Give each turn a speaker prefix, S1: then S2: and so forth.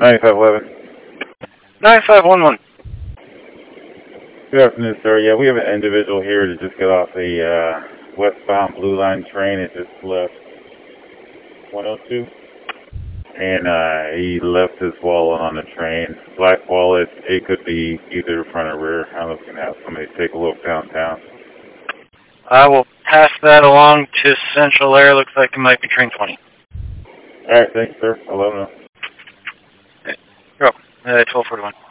S1: 9511.
S2: 9511.
S1: Good afternoon, sir. Yeah, we have an individual here to just get off a westbound Blue Line train. It just left 102. And he left his wallet on the train. Black wallet. It could be either front or rear. I'm looking to have somebody take a look downtown.
S2: I will pass that along to Central Air. Looks like it might be train 20.
S1: All right, thanks, sir. I'll let him know.
S2: You're welcome. 1241.